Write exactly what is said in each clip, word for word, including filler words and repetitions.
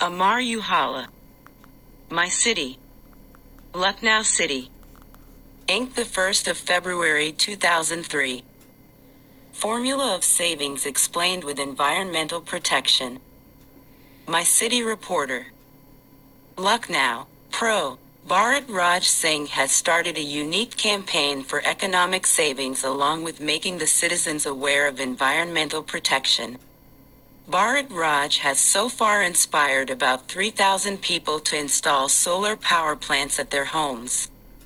Amar Uhala. My city. Lucknow City. Incorporated the first of February two thousand three. Formula of savings explained with environmental protection. My city reporter. Lucknow. Pro. Bharat Raj Singh has started a unique campaign for economic savings along with making the citizens aware of environmental protection. Bharat Raj has so far inspired about three thousand people to install solar power plants at their homes.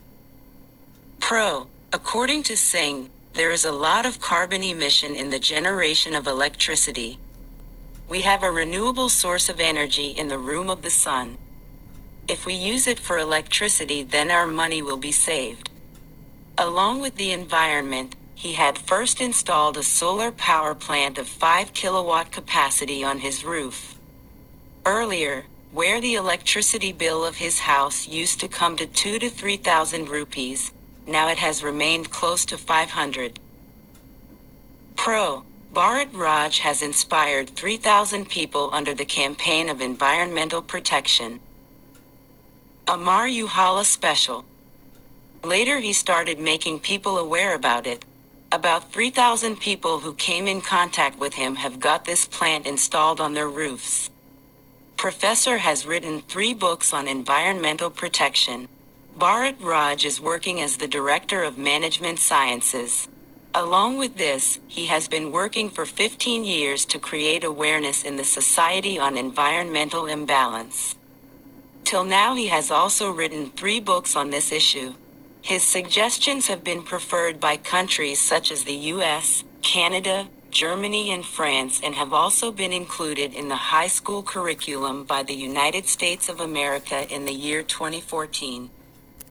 Pro. According to Singh, there is a lot of carbon emission in the generation of electricity. We have a renewable source of energy in the room of the sun. If we use it for electricity, then our money will be saved. Along with the environment, he had first installed a solar power plant of five kilowatt capacity on his roof. Earlier, where the electricity bill of his house used to come to two to three thousand rupees, now it has remained close to five hundred. Pro. Bharat Raj has inspired three thousand people under the campaign of environmental protection. Amar Uhala Special. Later he started making people aware about it. About three thousand people who came in contact with him have got this plant installed on their roofs. Professor has written three books on environmental protection. Bharat Raj is working as the Director of Management Sciences. Along with this, he has been working for fifteen years to create awareness in the society on environmental imbalance. Till now he has also written three books on this issue. His suggestions have been preferred by countries such as the U S, Canada, Germany and France and have also been included in the high school curriculum by the United States of America in the year twenty fourteen.